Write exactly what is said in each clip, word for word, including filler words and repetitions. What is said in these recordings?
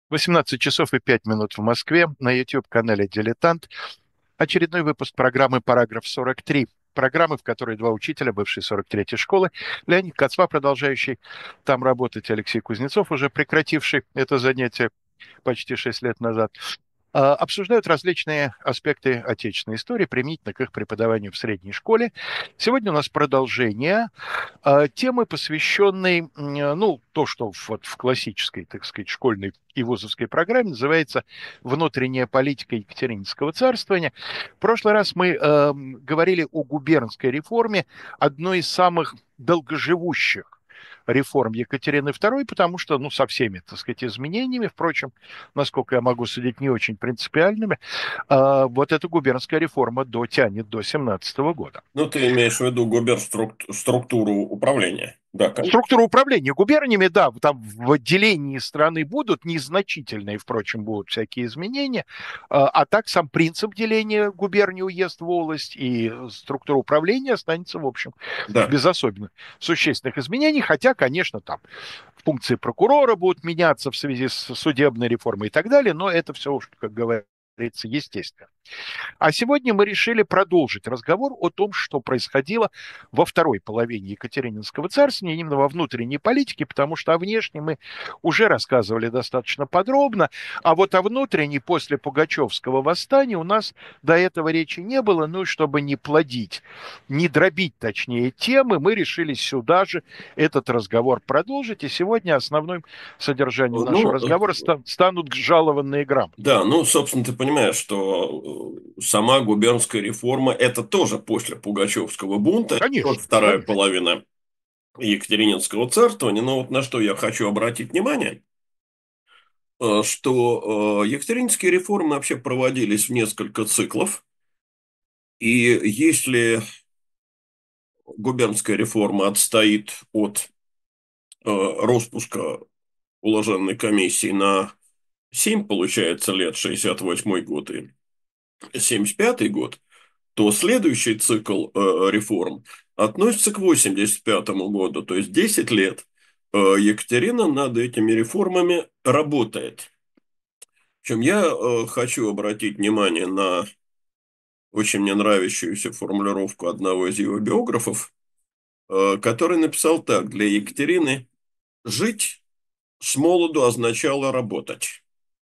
восемнадцать часов и пять минут в Москве на YouTube-канале «Дилетант». Очередной выпуск программы «Параграф сорок три». Программы, в которой два учителя бывшей сорок третьей школы, Леонид Кацва, продолжающий там работать, Алексей Кузнецов, уже прекративший это занятие почти шесть лет назад, а, обсуждают различные аспекты отечественной истории применительно к их преподаванию в средней школе. Сегодня у нас продолжение а, темы, посвященной, м, ну, то, что вот в классической, так сказать, школьной и вузовской программе называется «Внутренняя политика Екатерининского царствования». В прошлый раз мы э, говорили о губернской реформе, одной из самых долгоживущих реформ Екатерины второй, потому что, ну, со всеми, так сказать, изменениями, впрочем, насколько я могу судить, не очень принципиальными, а, вот эта губернская реформа дотянет до семнадцатого года. Ну, ты имеешь в виду губерструктуру управления. Да, конечно. Структура управления губерниями, да, там в отделении страны будут, незначительные, впрочем, будут всякие изменения, а, а так сам принцип деления губернии, уезд, волость и структура управления останется, в общем, Да. без особенных существенных изменений, хотя, конечно, там функции прокурора будут меняться в связи с судебной реформой и так далее, но это все уж, как говорится, естественно. А сегодня мы решили продолжить разговор о том, что происходило во второй половине Екатерининского царствования, именно во внутренней политике, потому что о внешней мы уже рассказывали достаточно подробно, а вот о внутренней после Пугачевского восстания у нас до этого речи не было, ну и чтобы не плодить, не дробить, точнее, темы, мы решили сюда же этот разговор продолжить, и сегодня основным содержанием нашего Ну, разговора ста- станут жалованные грамоты. да, ну, собственно, ты понимаешь, что э, сама губернская реформа – это тоже после Пугачевского бунта, вот Конечно, вторая конечно. половина Екатерининского царствования. Но вот на что я хочу обратить внимание, э, что э, екатерининские реформы вообще проводились в несколько циклов, и если губернская реформа отстоит от э, распуска уложенной комиссии на семь, получается, лет, шестьдесят восьмой год и семьдесят пятый год, то следующий цикл э, реформ относится к восемьдесят пятому году, то есть десять лет э, Екатерина над этими реформами работает. Причем я э, хочу обратить внимание на очень мне нравящуюся формулировку одного из его биографов, э, который написал так: для Екатерины жить с молоду означало работать.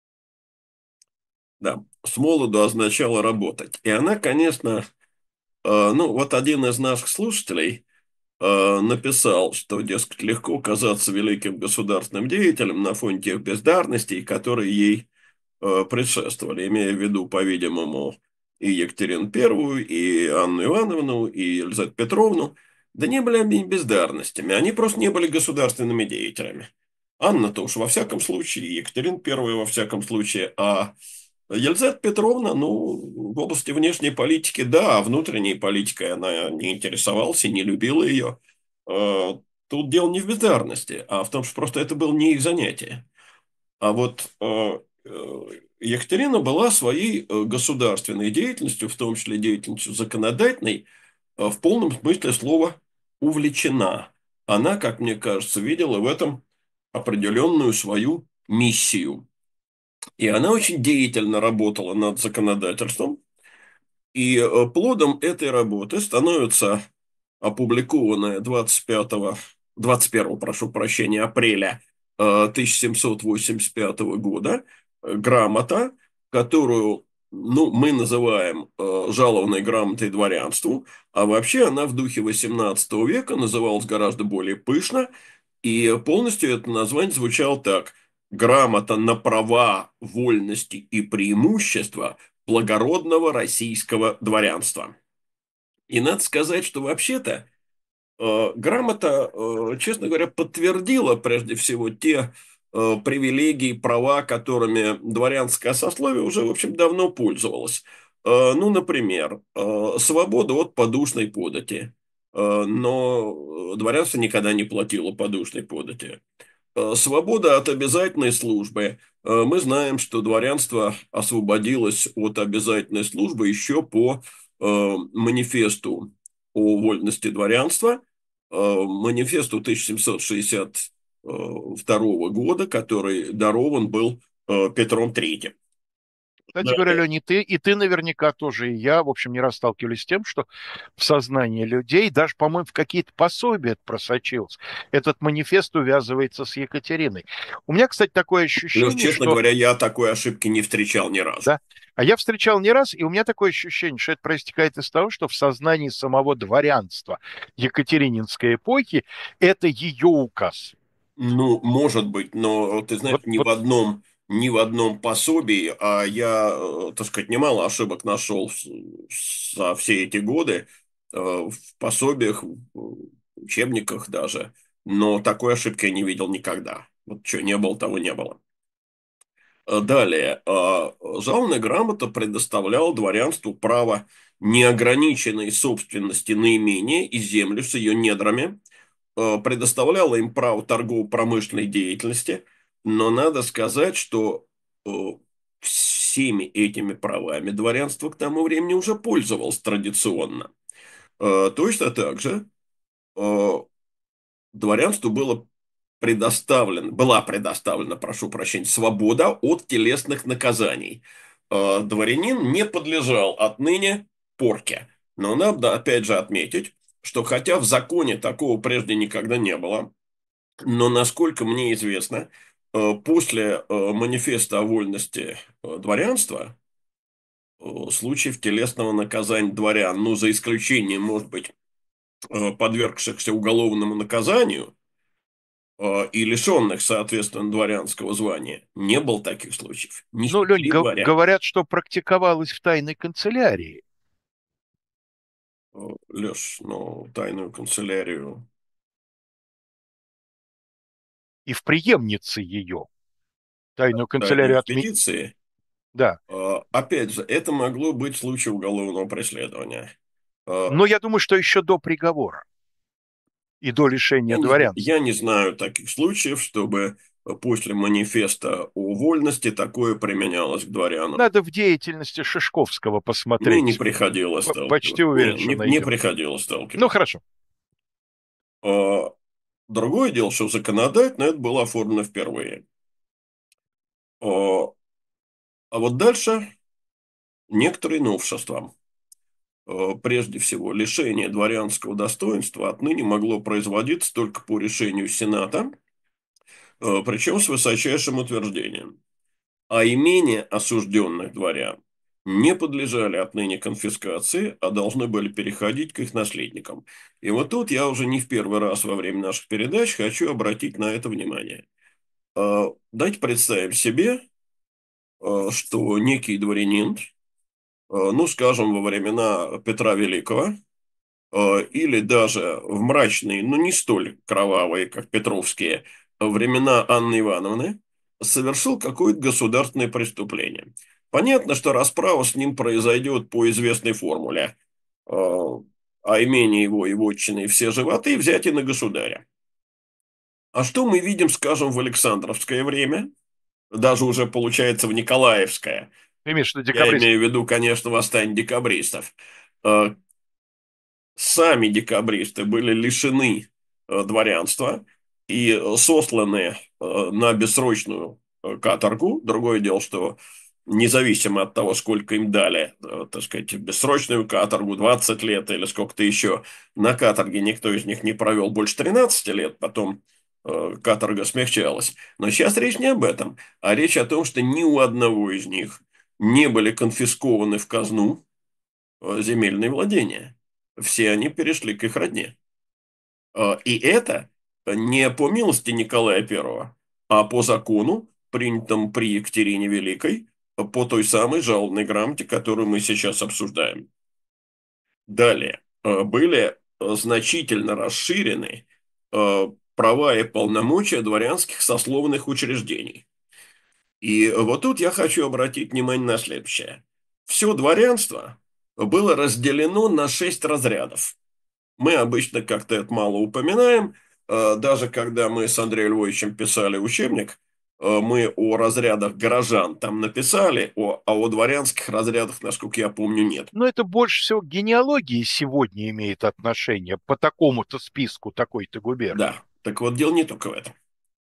Да, с молоду означало работать. И она, конечно, э, ну вот один из наших слушателей э, написал, что, дескать, легко казаться великим государственным деятелем на фоне тех бездарностей, которые ей э, предшествовали, имея в виду, по-видимому, и Екатерину Первую, и Анну Ивановну, и Елизавету Петровну. Да не были они бездарностями, они просто не были государственными деятелями. Анна-то уж во всяком случае, Екатерина Первая во всяком случае, а Елизавета Петровна, ну, в области внешней политики, да, а внутренней политикой она не интересовалась и не любила ее. Э, Тут дело не в бездарности, а в том, что просто это было не их занятие. А вот э, э, Екатерина была своей э, государственной деятельностью, в том числе деятельностью законодательной, э, в полном смысле слова увлечена. Она, как мне кажется, видела в этом определенную свою миссию. И она очень деятельно работала над законодательством. И э, плодом этой работы становится опубликованная двадцать пятого, двадцать первого, прошу прощения, апреля э, тысяча семьсот восемьдесят пятого года э, грамота, которую, ну, мы называем э, жалованной грамотой дворянству, а вообще она в духе восемнадцатого века называлась гораздо более пышно, и полностью это название звучало так: «Грамота на права, вольности и преимущества благородного российского дворянства». И надо сказать, что вообще-то э, грамота, э, честно говоря, подтвердила прежде всего те э, привилегии, права, которыми дворянское сословие уже, в общем, давно пользовалось. Э, ну, например, э, свобода от подушной подати. Э, но дворянство никогда не платило подушной подати. Э, Свобода от обязательной службы. Э, Мы знаем, что дворянство освободилось от обязательной службы еще по э, манифесту о вольности дворянства, э, манифесту тысяча семьсот шестьдесят второго года, который дарован был э, Петром Третьим. Кстати говоря, Далее. Леонид, ты, и ты наверняка тоже, и я, в общем, не раз сталкивались с тем, что в сознании людей, даже, по-моему, в какие-то пособия это просочилось, этот манифест увязывается с Екатериной. У меня, кстати, такое Леш, ощущение, честно что, говоря, я такой ошибки не встречал ни разу. да, а я встречал не раз, и у меня такое ощущение, что это проистекает из того, что в сознании самого дворянства Екатерининской эпохи это ее указ. Ну, может быть, но ты знаешь, Вот, ни в вот одном, ни в одном пособии, а я, э, так сказать, немало ошибок нашел с- за все эти годы, э, в пособиях, в учебниках даже, но такой ошибки я не видел никогда. Вот что не было, того не было. Э, Далее, э, жалобная грамота предоставляла дворянству право неограниченной собственности на имение и землю с ее недрами, э, предоставляла им право торгово-промышленной деятельности, но надо сказать, что э, всеми этими правами дворянство к тому времени уже пользовалось традиционно. Э, Точно так же э, дворянству было предоставлен, была предоставлена, прошу прощения, свобода от телесных наказаний. Э, Дворянин не подлежал отныне порке. Но надо опять же отметить, что хотя в законе такого прежде никогда не было, но насколько мне известно, э, после э, манифеста о вольности э, дворянства, э, случаев телесного наказания дворян, ну, за исключением, может быть, э, подвергшихся уголовному наказанию, э, и лишенных, соответственно, дворянского звания. Не было таких случаев. Не ну, Лень, сочли го- дворян. говорят, что практиковалось в тайной канцелярии Э, Леш, ну, тайную канцелярию. и в преемнице ее. Тайную Тайную канцелярию отменить. экспедиции. Да. Э, Опять же, это могло быть в случае уголовного преследования. Э, Но я думаю, что еще до приговора и до Я лишения не, зн- дворянства. я не знаю таких случаев, чтобы э, после манифеста о вольности такое применялось к дворянам. Надо в деятельности Шишковского Мне не посмотреть. приходилось П- Почти сталкиваться. Не, уверен, что не, не найдем. приходилось Ну, сталкиваться. хорошо. А, Другое дело, что законодательно это было оформлено впервые. А а вот дальше некоторые новшества. А, Прежде всего, лишение дворянского достоинства отныне могло производиться только по решению Сената, а, причем с высочайшим утверждением. А имения осужденных дворян не подлежали отныне конфискации, а должны были переходить к их наследникам. И вот тут я уже не в первый раз во время наших передач хочу обратить на это внимание. А, Давайте представим себе, а, что некий дворянин, а, ну, скажем, во времена Петра Великого, а, или даже в мрачные, но не столь кровавые, как петровские, времена Анны Ивановны, совершил какое-то государственное преступление. Понятно, что расправа с ним произойдет по известной формуле, а а имение его и вотчины, и все животы взять и на государя. А что мы видим, скажем, в Александровское время, даже уже получается в Николаевское, Ты имеешь в виду я декабристов? имею в виду, конечно, восстание декабристов. Э, Сами декабристы были лишены э, дворянства и э, сосланы э, на бессрочную э, каторгу. Другое дело, что независимо от того, сколько им дали, э, так сказать, бессрочную каторгу, двадцать лет или сколько-то еще, на каторге никто из них не провел больше тринадцати лет, потом э, каторга смягчалась. Но сейчас речь не об этом, а речь о том, что ни у одного из них не были конфискованы в казну э, земельные владения. Все они перешли к их родне. Э, И это не по милости Николая Первого, а по закону, принятому при Екатерине Великой, по той самой жалобной грамоте, которую мы сейчас обсуждаем. Далее. э, Были э, значительно расширены э, права и полномочия дворянских сословных учреждений. И вот тут я хочу обратить внимание на следующее. Все дворянство было разделено на шесть разрядов. Мы обычно как-то это мало упоминаем. Э, Даже когда мы с Андреем Львовичем писали учебник, э, мы о разрядах горожан там написали, о, а о дворянских разрядах, насколько я помню, нет. Но это больше всего к генеалогии сегодня имеет отношение по такому-то списку такой-то губернии. Да, так вот дело не только в этом.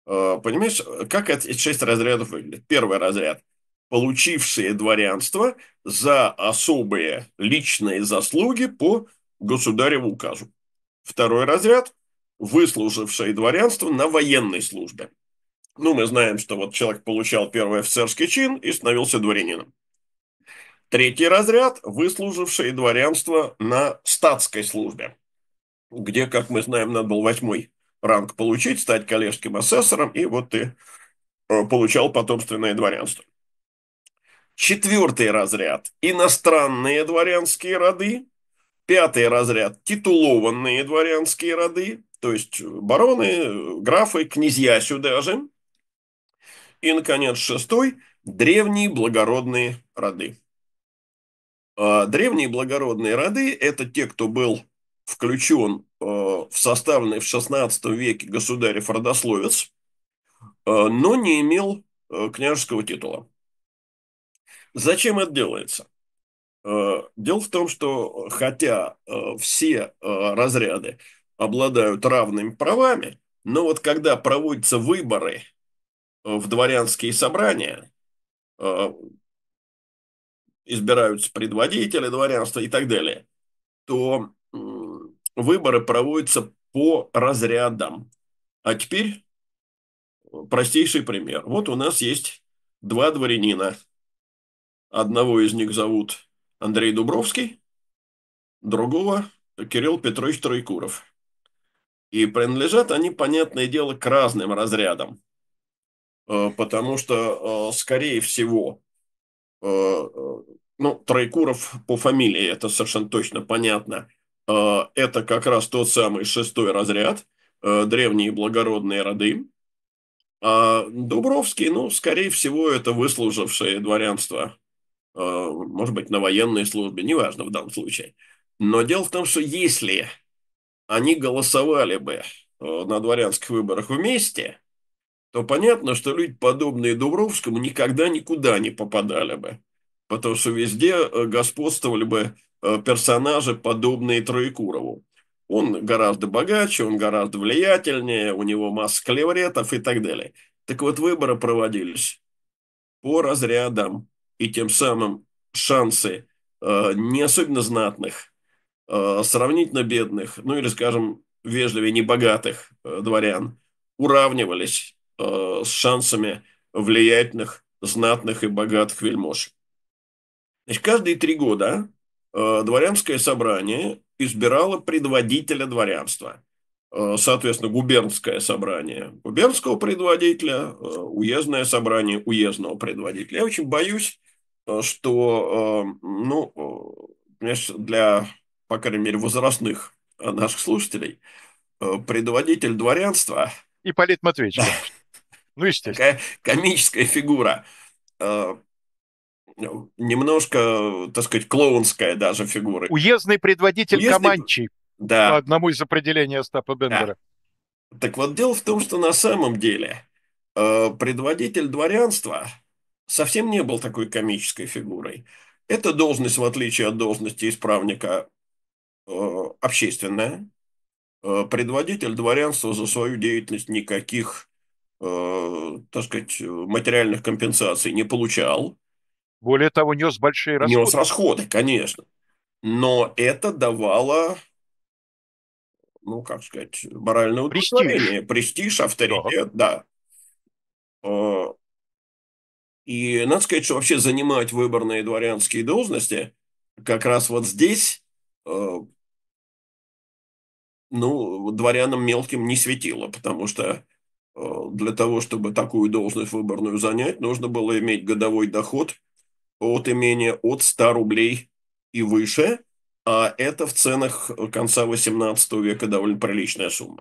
Э, Понимаешь, как эти шесть разрядов выглядят? Первый разряд – получившие дворянство за особые личные заслуги по государеву указу. Второй разряд – выслужившие дворянство на военной службе. Ну, мы знаем, что вот человек получал первый офицерский чин и становился дворянином. Третий разряд – выслужившие дворянство на статской службе, где, как мы знаем, надо был восьмой ранг получить, стать коллежским асессором, и вот ты э, получал потомственное дворянство. Четвертый разряд – иностранные дворянские роды. Пятый разряд – титулованные дворянские роды, то есть бароны, графы, князья сюда же. И, наконец, шестой – древние благородные роды. А древние благородные роды – это те, кто был включен э, в составленный в шестнадцатом веке государев-родословец, э, но не имел э, княжеского титула. Зачем это делается? Э, Дело в том, что хотя э, все э, разряды обладают равными правами, но вот когда проводятся выборы э, в дворянские собрания, э, избираются предводители дворянства и так далее, то м, выборы проводятся по разрядам. А теперь простейший пример. Вот у нас есть два дворянина. Одного из них зовут Андрей Дубровский, другого Кирилл Петрович Троекуров. И принадлежат они, понятное дело, к разным разрядам. Э, Потому что, э, скорее всего, э, э, ну, Троекуров по фамилии, это совершенно точно понятно, э, это как раз тот самый шестой разряд, э, древние благородные роды. А Дубровский, ну, скорее всего, это выслужившее дворянство, э, может быть, на военной службе, неважно в данном случае. Но дело в том, что если они голосовали бы э, на дворянских выборах вместе, то понятно, что люди, подобные Дубровскому, никогда никуда не попадали бы. Потому что везде э, господствовали бы э, персонажи, подобные Троекурову. Он гораздо богаче, он гораздо влиятельнее, у него масса клевретов и так далее. Так вот, выборы проводились по разрядам, и тем самым шансы э, не особенно знатных, э, сравнительно бедных, ну или, скажем, вежливее небогатых э, дворян уравнивались э, с шансами влиятельных, знатных и богатых вельмож. Значит, каждые три года э, дворянское собрание избирало предводителя дворянства. Э, Соответственно, губернское собрание губернского предводителя, э, уездное собрание уездного предводителя. Я очень боюсь, э, что, э, ну, э, понимаешь, для, по крайней мере, возрастных э, наших слушателей, э, предводитель дворянства, Ипполит Матвеевич, да, конечно. Ну, естественно. такая комическая фигура, э, немножко, так сказать, клоунская даже фигура. Уездный предводитель Уездный, Каманчий, по да, одному из определений Остапа да. Бендера. Так вот, дело в том, что на самом деле э, предводитель дворянства совсем не был такой комической фигурой. Эта должность, в отличие от должности исправника, э, общественная. Э, предводитель дворянства за свою деятельность никаких, э, так сказать, материальных компенсаций не получал. Более того, нес большие Нес расходы. расходы, конечно. Но это давало, ну, как сказать, моральное Престиж. удовлетворение, престиж, Да. авторитет, да. Э, И надо сказать, что вообще занимать выборные дворянские должности как раз вот здесь, э, ну, дворянам мелким не светило, потому что э, для того, чтобы такую должность выборную занять, нужно было иметь годовой доход от имения от ста рублей и выше, а это в ценах конца восемнадцатого века довольно приличная сумма.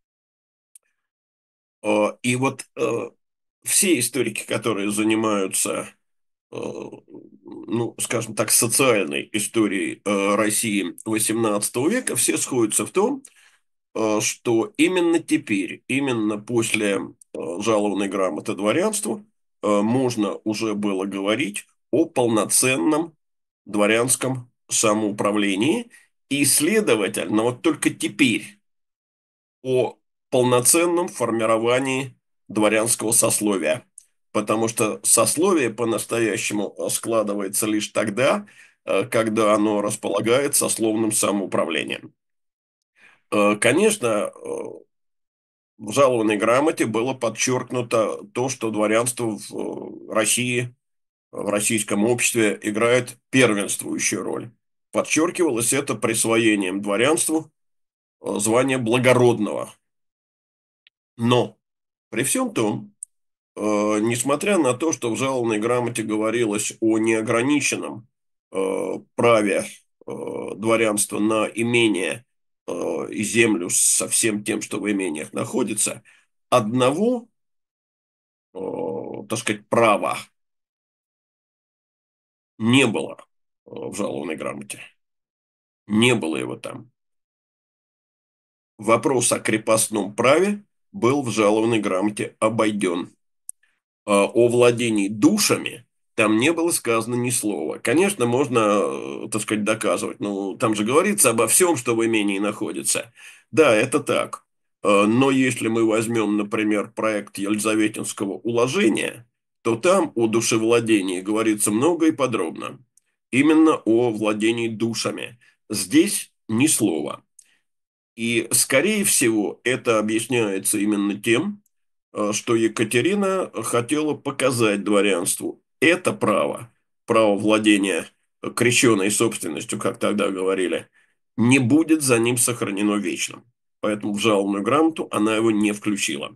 Э, И вот э, все историки, которые занимаются, э, ну, скажем так, социальной историей э, России восемнадцатого века, все сходятся в том, э, что именно теперь, именно после э, жалованной грамоты дворянству, э, можно уже было говорить о полноценном дворянском самоуправлении, и, следовательно, вот только теперь о полноценном формировании дворянского сословия. Потому что сословие по-настоящему складывается лишь тогда, э, когда оно располагает сословным самоуправлением. Э, Конечно, э, в жалованной грамоте было подчеркнуто то, что дворянство в э, России, в российском обществе играет первенствующую роль. Подчеркивалось это присвоением дворянству э, звания благородного. Но при всем том, э, несмотря на то, что в жалованной грамоте говорилось о неограниченном э, праве э, дворянства на имение э, и землю со всем тем, что в имениях находится, одного, э, так сказать, права не было э, в жалованной грамоте. Не было его там. Вопрос о крепостном праве был в жалованной грамоте обойден. А о владении душами там не было сказано ни слова. Конечно, можно, э, так сказать, доказывать. Ну, там же говорится обо всем, что в имении находится. Да, это так. Э, Но если мы возьмем, например, проект Елизаветинского уложения, то там о душевладении говорится много и подробно. Именно о владении душами. Здесь ни слова. И, скорее всего, это объясняется именно тем, э, что Екатерина хотела показать дворянству это право, право владения крещенной собственностью, как тогда говорили, не будет за ним сохранено вечным. Поэтому в жалованную грамоту она его не включила.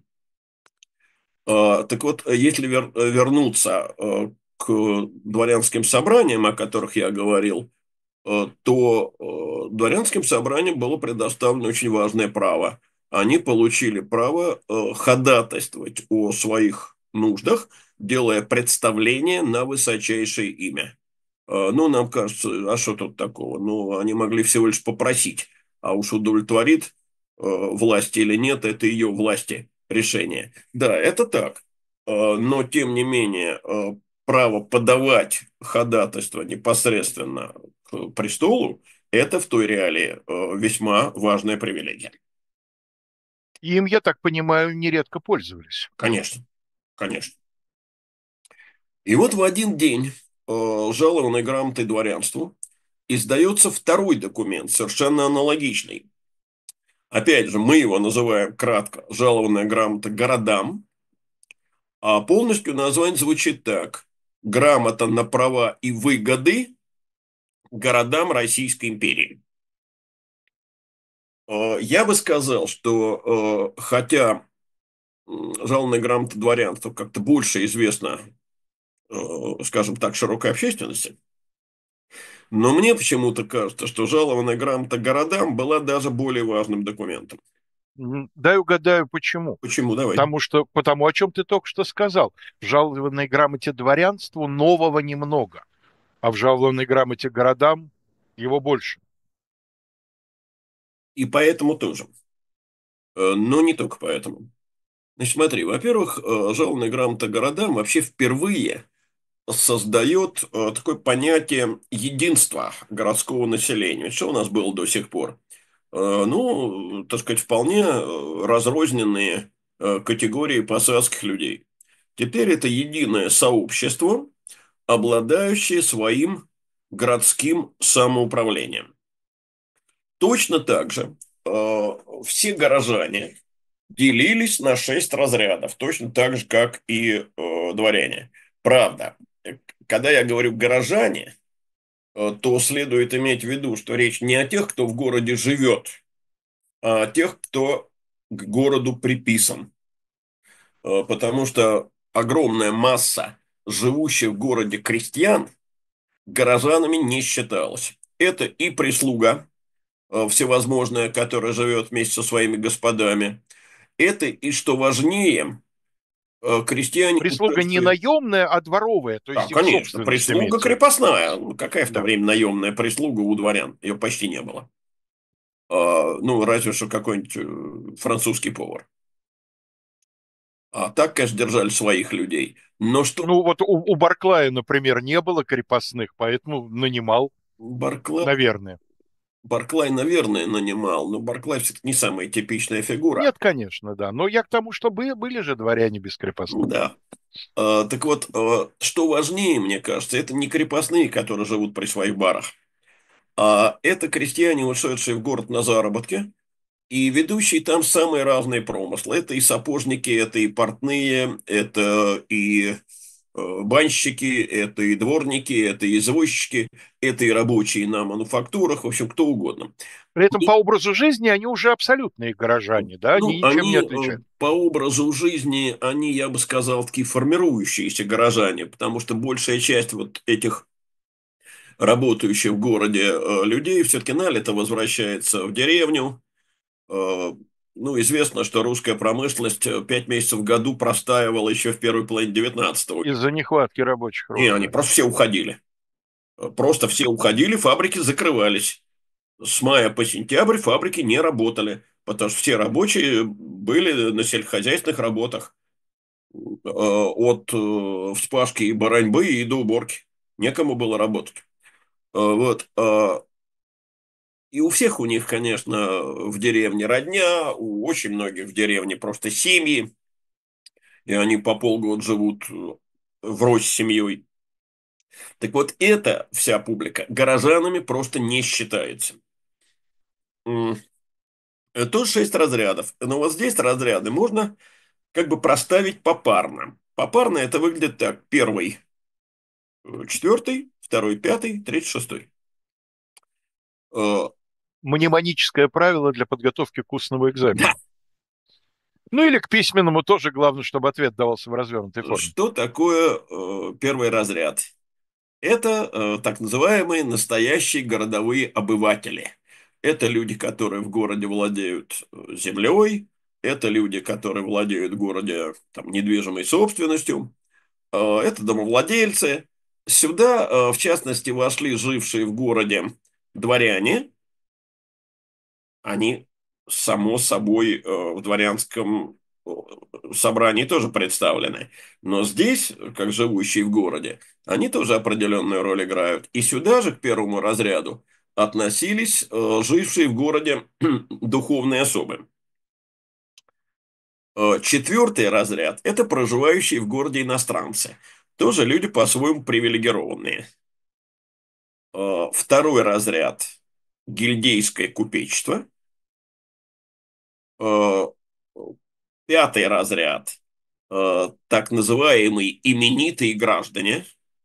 А, Так вот, если вер- вернуться э, к дворянским собраниям, о которых я говорил, э, то э, дворянским собраниям было предоставлено очень важное право. Они получили право э, ходатайствовать о своих нуждах, делая представление на высочайшее имя. Э, Ну, нам кажется, а что тут такого? Ну, они могли всего лишь попросить, а уж удовлетворит э, власть или нет, это ее власти решение. Да, это так. Э, Но, тем не менее, э, право подавать ходатайство непосредственно к престолу, это в той реалии э, весьма важная привилегия. И им, я так понимаю, нередко пользовались. Конечно, конечно. И вот в один день э, жалованной грамотой дворянству издается второй документ, совершенно аналогичный. Опять же, мы его называем кратко «Жалованная грамота городам», а полностью название звучит так: «Грамота на права и выгоды городам Российской империи». Э, Я бы сказал, что э, хотя м, жалованная грамота дворянства как-то больше известна, э, скажем так, широкой общественности, но мне почему-то кажется, что жалованная грамота городам была даже более важным документом. М, Дай угадаю, почему. Почему? Давай. Потому что, потому о чем ты только что сказал. В жалованной грамоте дворянству нового немного, а в жалованной грамоте городам его больше. И поэтому тоже. Э, Но не только поэтому. Значит, смотри, во-первых, э, жалованная грамота городам вообще впервые создает э, такое понятие единства городского населения. Что у нас было до сих пор? Э, Ну, так сказать, вполне э, разрозненные э, категории посадских людей. Теперь это единое сообщество, обладающее своим городским самоуправлением. Точно так же э, все горожане делились на шесть разрядов, точно так же, как и э, дворяне. Правда, э, когда я говорю горожане, э, то следует иметь в виду, что речь не о тех, кто в городе живет, а о тех, кто к городу приписан. Э, потому что огромная масса живущих в городе крестьян горожанами не считалась. Это и прислуга э, всевозможная, которая живет вместе со своими господами. Это и, что важнее, э, крестьяне, Прислуга не имевшие... наемная, а дворовая, то Да, есть их конечно, собственность прислуга имеется в виду. крепостная. Ну, какая в то Да. время наемная прислуга у дворян? Ее почти не было. А, ну, разве что какой-нибудь э, французский повар. А так, конечно, держали своих людей. Но что Ну вот у, у Барклая, например, не было крепостных, поэтому нанимал, Барклай, наверное. Барклай, наверное, нанимал, но Барклай все-таки не самая типичная фигура. Нет, конечно, да. Но я к тому, что были, были же дворяне без крепостных. Да. А, так вот, а, что важнее, мне кажется, это не крепостные, которые живут при своих барах, а это крестьяне, ушедшие в город на заработки, и ведущие там самые разные промыслы. Это и сапожники, это и портные, это и э, банщики, это и дворники, это и извозчики, это и рабочие на мануфактурах, в общем, кто угодно. При этом по образу жизни они уже абсолютные горожане, да, они Ну, ничем не они э, отличаются. по образу жизни, они, я бы сказал, такие формирующиеся горожане, потому что большая часть вот этих работающих в городе э, людей все-таки налито возвращается в деревню. Э, Ну, известно, что русская промышленность э, пять месяцев в году простаивала еще в первой половине девятнадцатого века. Из-за нехватки рабочих И рук, они да. просто все уходили. Э, Просто все уходили, фабрики закрывались. С мая по сентябрь фабрики не работали, потому что все рабочие были на сельскохозяйственных работах. Э, От э, вспашки и бараньбы и до уборки. Некому было работать. Э, Вот. э, И у всех у них, конечно, в деревне родня, у очень многих в деревне просто семьи, и они по полгода живут э, врозь с семьей. Так вот, эта вся публика горожанами просто не считается. М, э, Тут шесть разрядов. Но вот здесь разряды можно как бы проставить попарно. Попарно это выглядит так. Первый, э, четвертый, второй, пятый, третий, шестой. Э, Мнемоническое правило для подготовки к устному Да, экзамену. Ну или к письменному тоже главное, чтобы ответ давался в развернутой форме. что такое э, первый разряд? Это э, так называемые настоящие городовые обыватели. Это люди, которые в городе владеют э, землей, это люди, которые владеют в городе там, недвижимой собственностью, э, это домовладельцы. Сюда, э, в частности, вошли жившие в городе дворяне. Они, само собой, э, в дворянском э, собрании тоже представлены. Но здесь, как живущие в городе, они тоже определенную роль играют. И сюда же, к первому разряду, относились э, жившие в городе духовные особы. Э, Четвертый разряд – это проживающие в городе иностранцы. Тоже люди по-своему привилегированные. Э, Второй разряд – гильдейское купечество. Э, Пятый разряд, э, так называемые именитые граждане.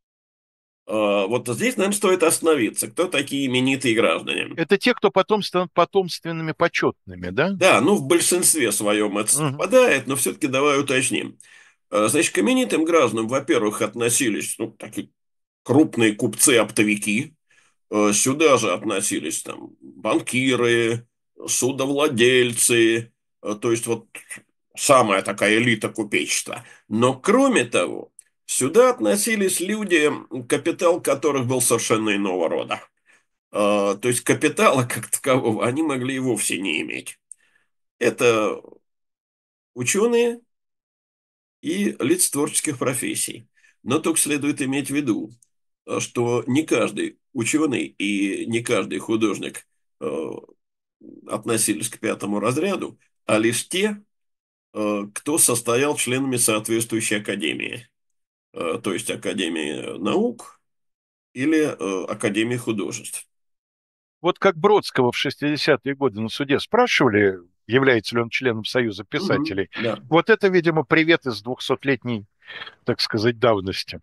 Э, вот здесь, наверное, стоит остановиться. Кто такие именитые граждане? Это те, кто потом станут потомственными почетными, да? Да, ну в большинстве своем это Мгм. совпадает, но все-таки давай уточним. Э, Значит, к именитым гражданам, во-первых, относились ну, такие крупные купцы-оптовики. Э, Сюда же относились там банкиры, судовладельцы, э, то есть вот самая такая элита купечества. Но кроме того, сюда относились люди, капитал которых был совершенно иного рода. Э, То есть капитала как такового они могли и вовсе не иметь. Это ученые и лица творческих профессий. Но только следует иметь в виду, э, что не каждый ученый и не каждый художник э, относились к пятому разряду, а лишь те, э, кто состоял членами соответствующей академии, э, то есть Академии наук или э, Академии художеств. Вот как Бродского в шестидесятые годы на суде спрашивали, является ли он членом Союза Мгм, писателей. да. Вот это, видимо, привет из двухсотлетней, так сказать, давности.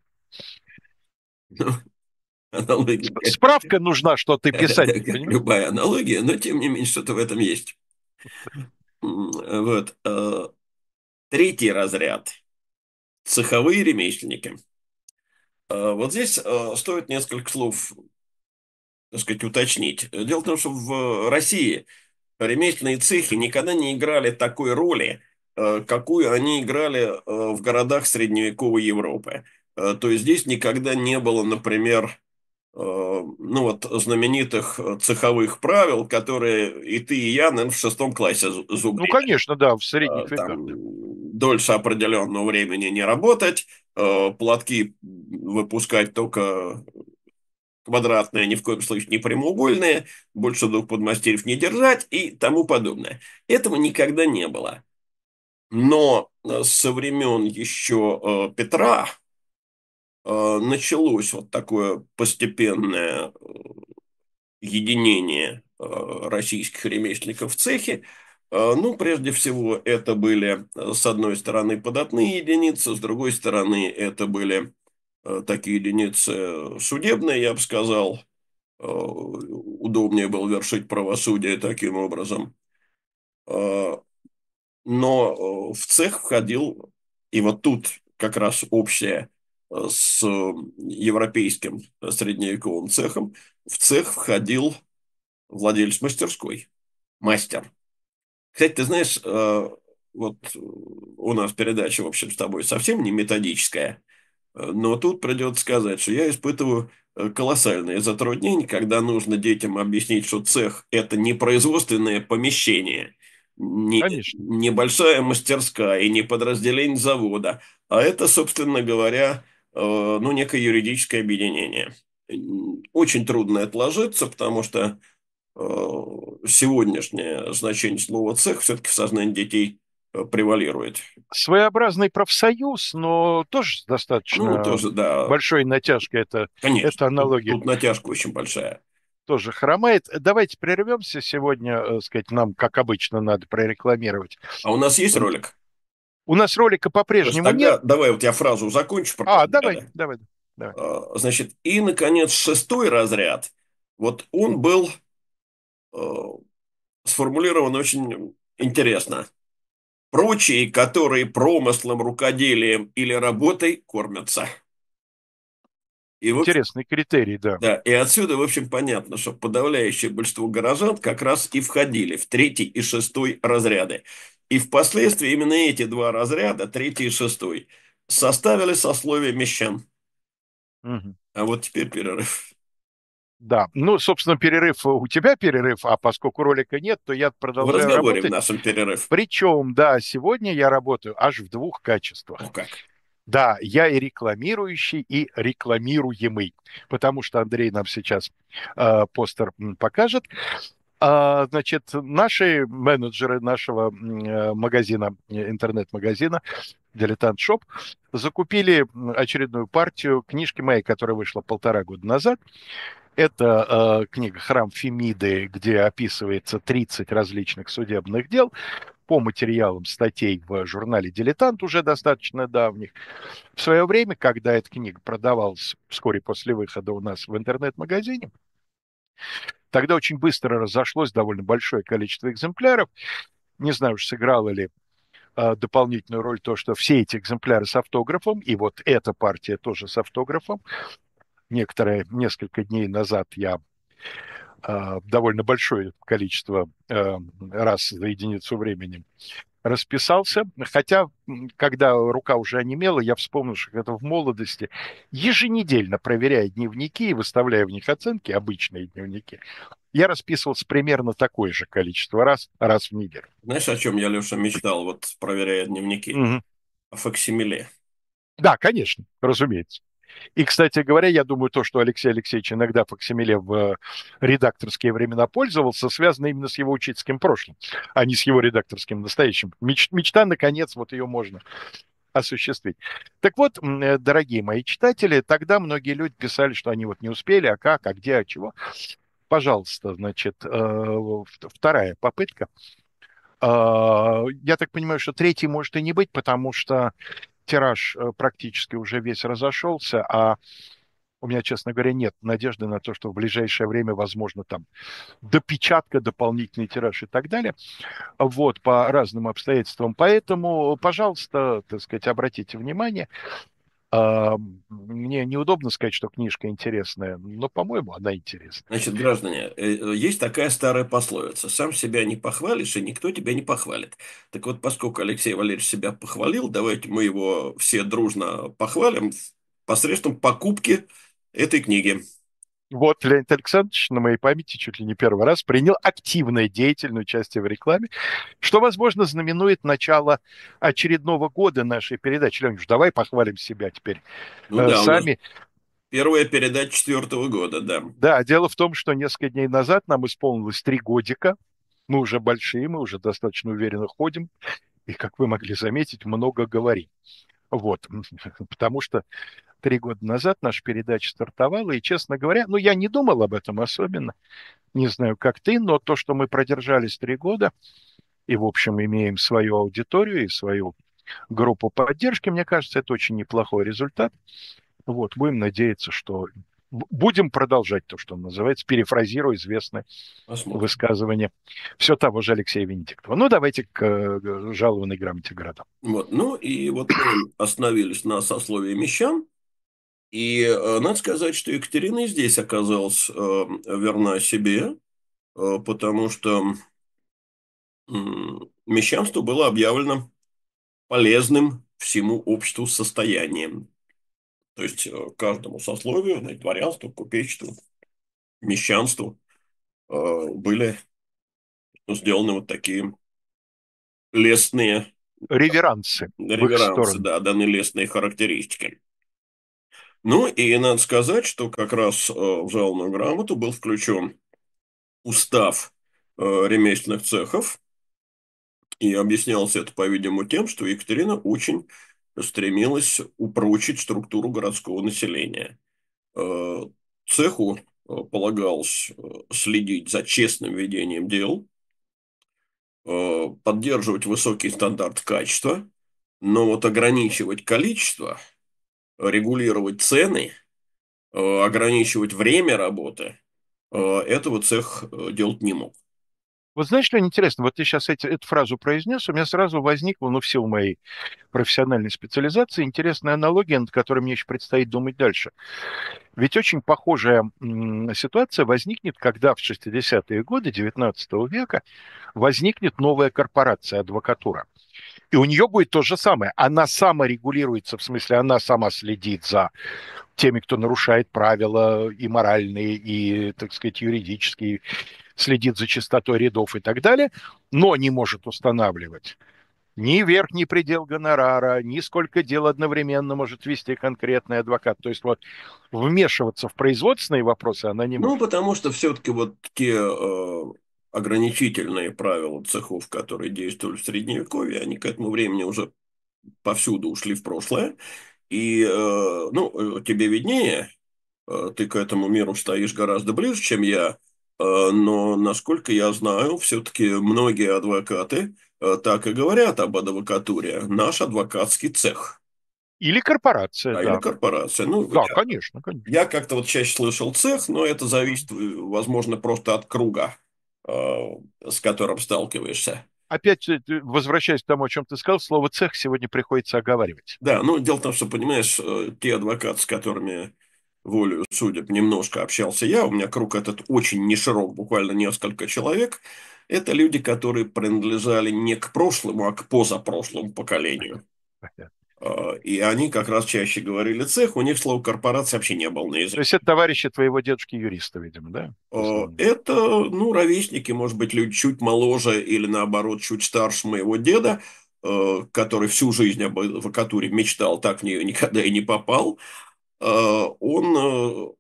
Ну, аналогия, Сп- как, Справка нужна, что ты писатель, как понимаешь? любая аналогия, но тем не менее что-то в этом есть. М, Вот. э, Третий разряд. Цеховые ремесленники. Э, Вот здесь э, стоит несколько слов, так сказать, уточнить. Дело в том, что в России ремесленные цехи никогда не играли такой роли, э, какую они играли э, в городах средневековой Европы. Э, То есть здесь никогда не было, например, э, ну вот знаменитых э, цеховых правил, которые и ты, и я, наверное, в шестом классе зу- Ну, зубрили. конечно, да, в Э, средних веках, Там да. дольше определенного времени не работать, э, платки выпускать только квадратные, ни в коем случае не прямоугольные, больше двух подмастерьев не держать и тому подобное. Этого никогда не было. Но э, со времен еще э, Петра э, началось вот такое постепенное э, единение э, российских ремесленников в цехе. Э, Ну, прежде всего, это были, э, с одной стороны, податные единицы, с другой стороны, это были э, такие единицы судебные, я бы сказал. Э, Удобнее было вершить правосудие таким образом. Э, Но э, в цех входил, и вот тут как раз общее э, с европейским средневековым цехом, в цех входил владелец мастерской, мастер. Кстати, ты знаешь, э, вот у нас передача, в общем, с тобой совсем не методическая, э, но тут придется сказать, что я испытываю э, колоссальные затруднения, когда нужно детям объяснить, что цех – это не производственное помещение, не Конечно. небольшая мастерская и не подразделение завода, а это, собственно говоря, э, ну, некое юридическое объединение. Очень трудно это ложиться, потому что э, сегодняшнее значение слова «цех» все-таки в сознании детей э, превалирует. Своеобразный профсоюз, но тоже с Ну, достаточно тоже, да, большой натяжкой. Это, конечно, эта тут, аналогия тут натяжка очень большая. тоже хромает. Давайте прервемся сегодня, э, сказать, нам, как обычно, надо прорекламировать. А у нас есть ролик? У нас ролика То есть по-прежнему нет. тогда давай вот я фразу закончу про А, давай, разряды. давай, давай. А, Значит, и, наконец, шестой разряд, вот он был э, сформулирован очень интересно. Прочие, которые промыслом, рукоделием или работой кормятся. И, в общем, Интересный критерий, да. да, и отсюда, в общем, понятно, что подавляющее большинство горожан как раз и входили в третий и шестой разряды. И впоследствии именно эти два разряда, третий и шестой, составили сословие мещан. Мгм. А вот теперь перерыв. Да, ну, собственно, перерыв, у тебя перерыв, а поскольку ролика нет, то я В продолжаю разговоре в работать. нашем перерыв. Причем, да, сегодня я работаю аж в двух О качествах. как. Да, я и рекламирующий, и рекламируемый, потому что Андрей нам сейчас э, постер м, покажет. А, значит, наши менеджеры нашего м, э, магазина, э, интернет-магазина «Дилетант Шоп» закупили м, очередную партию книжки моей, которая вышла полтора года назад. Это э, книга «Храм Фемиды», где описывается тридцать различных судебных дел по материалам статей в журнале «Дилетант», уже достаточно давних. В свое время, когда эта книга продавалась вскоре после выхода у нас в интернет-магазине, тогда очень быстро разошлось довольно большое количество экземпляров. Не знаю уж, сыграло ли э, дополнительную роль то, что все эти экземпляры с автографом, и вот эта партия тоже с автографом. Некоторые, несколько дней назад я э, довольно большое количество э, раз за единицу времени расписался. Хотя, когда рука уже онемела, я вспомнил, что это в молодости, еженедельно проверяя дневники и выставляя в них оценки, обычные дневники, я расписывался примерно такое же количество раз, раз в неделю. Знаешь, о чем я, Леша, мечтал, вот проверяя дневники? Мгм. О факсимиле. Да, конечно, разумеется. И, кстати говоря, я думаю, то, что Алексей Алексеевич иногда факсимиле в э, редакторские времена пользовался, связано именно с его учительским прошлым, а не с его редакторским настоящим. Меч- мечта, наконец, вот ее можно осуществить. Так вот, э, дорогие мои читатели, тогда многие люди писали, что они вот не успели, а как, а где, а чего. Пожалуйста, значит, э, вторая попытка. Э, Я так понимаю, что третий может и не быть, потому что тираж э, практически уже весь разошелся, а у меня, честно говоря, нет надежды на то, что в ближайшее время возможно там допечатка, дополнительный тираж и так далее. Вот, по разным обстоятельствам. Поэтому, пожалуйста, так сказать, обратите внимание. А, Мне неудобно сказать, что книжка интересная, но, по-моему, она интересная. Значит, граждане, э, э, есть такая старая пословица: сам себя не похвалишь, и никто тебя не похвалит. Так вот, поскольку Алексей Валерьевич себя похвалил, давайте мы его все дружно похвалим посредством покупки этой книги. Вот Леонид Александрович на моей памяти чуть ли не первый раз принял активное деятельное участие в рекламе, что, возможно, знаменует начало очередного года нашей передачи. Леонид, давай похвалим себя теперь Ну э, да, у нас сами. Первая передача четвертого года, да. Да, дело в том, что несколько дней назад нам исполнилось три годика. Мы уже большие, мы уже достаточно уверенно ходим. И, как вы могли заметить, много говорим. Вот. Потому что три года назад наша передача стартовала, и, честно говоря, ну, я не думал об этом особенно. Не знаю, как ты, но то, что мы продержались три года и, в общем, имеем свою аудиторию и свою группу поддержки, мне кажется, это очень неплохой результат. Вот, будем надеяться, что будем продолжать то, что называется, перефразируя известное Посмотрим. высказывание все того же Алексея Венедиктова. Ну, давайте к э, жалованной грамоте города. Вот. Ну и вот мы остановились на сословии мещан. И э, надо сказать, что Екатерина и здесь оказалась э, верна себе, э, потому что м, мещанство было объявлено полезным всему обществу состоянием. То есть э, каждому сословию, ну, и дворянству, купечеству, мещанству э, были сделаны вот такие лестные Реверансы в их реверансы, сторону. да, даны лестные характеристики. Ну и надо сказать, что как раз э, в жалованную грамоту был включен устав э, ремесленных цехов, и объяснялось это, по-видимому, тем, что Екатерина очень стремилась упрочить структуру городского населения. Э, Цеху э, полагалось э, следить за честным ведением дел, э, поддерживать высокий стандарт качества, но вот ограничивать количество, регулировать цены, э, ограничивать время работы, э, этого цех э, делать не мог. Вот знаешь, что интересно, вот ты сейчас эти, эту фразу произнес, у меня сразу возникла, ну, в силу моей профессиональной специализации, интересная аналогия, над которой мне еще предстоит думать дальше. Ведь очень похожая м, ситуация возникнет, когда в шестидесятые годы девятнадцатого века возникнет новая корпорация адвокатура. И у нее будет то же самое. Она саморегулируется, в смысле, она сама следит за теми, кто нарушает правила и моральные, и, так сказать, юридические, следит за чистотой рядов и так далее, но не может устанавливать ни верхний предел гонорара, ни сколько дел одновременно может вести конкретный адвокат. То есть вот вмешиваться в производственные вопросы она не Ну, может. потому что все-таки вот те э, ограничительные правила цехов, которые действовали в Средневековье, они к этому времени уже повсюду ушли в прошлое. И, э, ну, э, тебе виднее, э, ты к этому миру стоишь гораздо ближе, чем я, э, но, насколько я знаю, все-таки многие адвокаты э, так и говорят об адвокатуре. Наш адвокатский цех, Или корпорация, да, или да. корпорация. Ну, Да, я конечно, конечно. Я как-то вот чаще слышал цех, но это зависит, э, возможно, просто от круга, э, с которым сталкиваешься. Опять, э, возвращаясь к тому, о чем ты сказал, слово «цех» сегодня приходится оговаривать. Да, ну дело в том, что, понимаешь, э, те адвокаты, с которыми волею судеб немножко общался я, у меня круг этот очень не широк, буквально несколько человек, это люди, которые принадлежали не к прошлому, а к позапрошлому поколению. Э, И они как раз чаще говорили цех, у них слово корпорация вообще не было на То языке. есть это товарищи твоего дедушки-юриста, видимо, да? В Э, основном. Это, ну, ровесники, может быть, люди чуть моложе или, наоборот, чуть старше моего деда, э, который всю жизнь об адвокатуре мечтал, так в нее никогда и не попал. Э, Он э,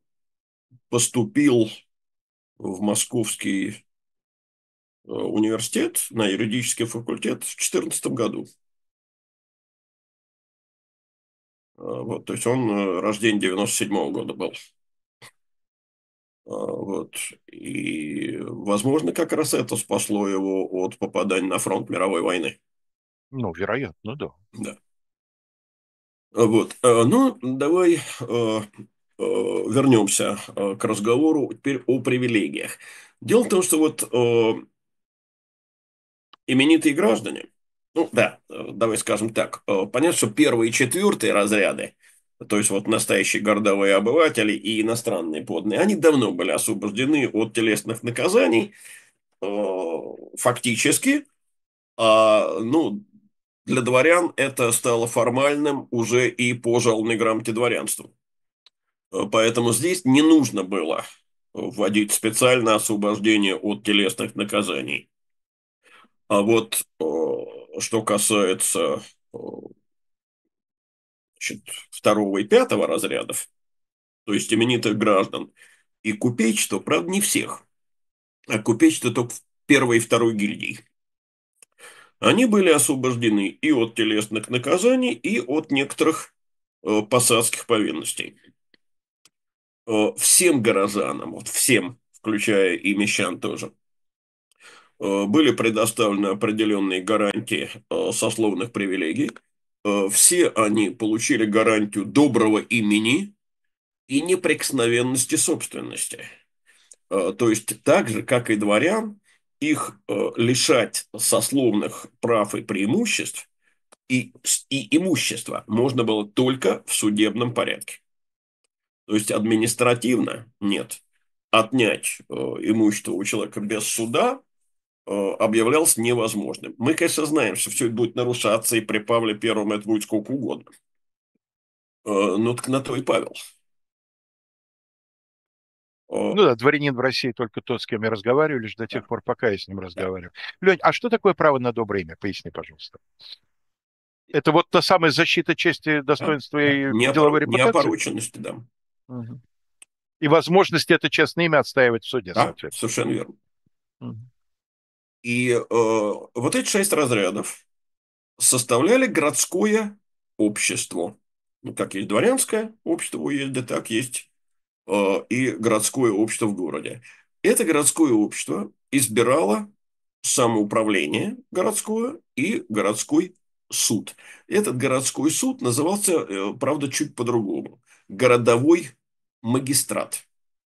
поступил в Московский э, университет на юридический факультет в две тысячи четырнадцатом году. Э, Вот, то есть он э, рождение девяносто седьмого года был. А, Вот. И, возможно, как раз это спасло его от попадания на фронт мировой войны. Ну, вероятно, да. Да. Вот. Э, Ну, давай э, э, вернемся э, к разговору теперь о привилегиях. Дело в том, что вот э, именитые граждане, ну да, э, давай скажем так, э, понятно, что первые и четвертые разряды, то есть вот настоящие городовые обыватели и иностранные подданные, они давно были освобождены от телесных наказаний, э, фактически, а, ну, для дворян это стало формальным уже и по жалованной грамоте дворянству. Э, Поэтому здесь не нужно было вводить специальное освобождение от телесных наказаний. А вот э, что касается э, значит, второго и пятого разрядов, то есть именитых граждан, и купечество, правда, не всех, а купечество только в первой и второй гильдии. Они были освобождены и от телесных наказаний, и от некоторых э, посадских повинностей. Э, всем горожанам, вот всем, включая и мещан тоже, э, были предоставлены определенные гарантии э, сословных привилегий. Э, все они получили гарантию доброго имени и неприкосновенности собственности. Э, то есть так же, как и дворян, их э, лишать сословных прав и преимуществ и, и имущества можно было только в судебном порядке. То есть административно нет. Отнять э, имущество у человека без суда э, объявлялось невозможным. Мы, конечно, знаем, что все это будет нарушаться, и при Павле Первом это будет сколько угодно. Э, но так на то и Павел. Э, Ну да, дворянин в России только тот, с кем я разговариваю, лишь до тех пор, пока я с ним да, разговариваю. Лень, а что такое право на доброе имя? Поясни, пожалуйста. Это вот та самая защита чести, да, достоинства да. и деловой Неопоро- репутации? Неопороченности, да. Мгм. И возможность это честное имя отстаивать в суде, Да, соответственно. совершенно верно. Мгм. И э, вот эти шесть разрядов составляли городское общество. Ну, как есть дворянское общество в уезде, так есть э, и городское общество в городе. Это городское общество избирало самоуправление городское и городской суд. Этот городской суд назывался, э, правда, чуть по-другому. Городовой магистрат.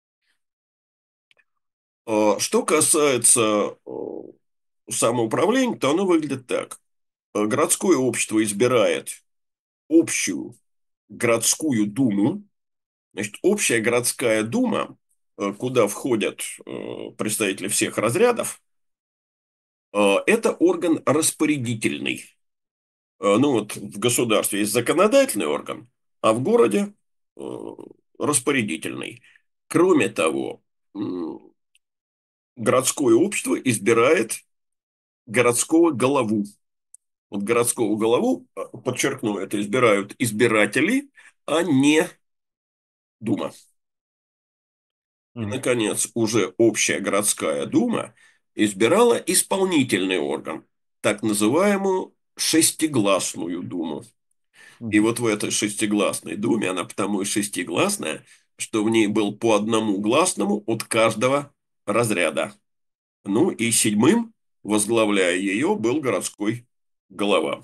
Э, Что касается э, самоуправления, то оно выглядит так. Э, Городское общество избирает общую городскую думу. Значит, общая городская дума, э, куда входят э, представители всех разрядов, э, это орган распорядительный. Э, Ну вот в государстве есть законодательный орган, а в городе э, распорядительный. Кроме того, м, городское общество избирает городского голову. Вот городского голову, э, подчеркну, это избирают избиратели, а не дума. И, Мгм. наконец, уже общая городская дума избирала исполнительный орган, так называемую шестигласную думу. И Мгм. вот в этой шестигласной думе, она потому и шестигласная, что в ней был по одному гласному от каждого разряда. Ну и седьмым, возглавляя ее, был городской голова.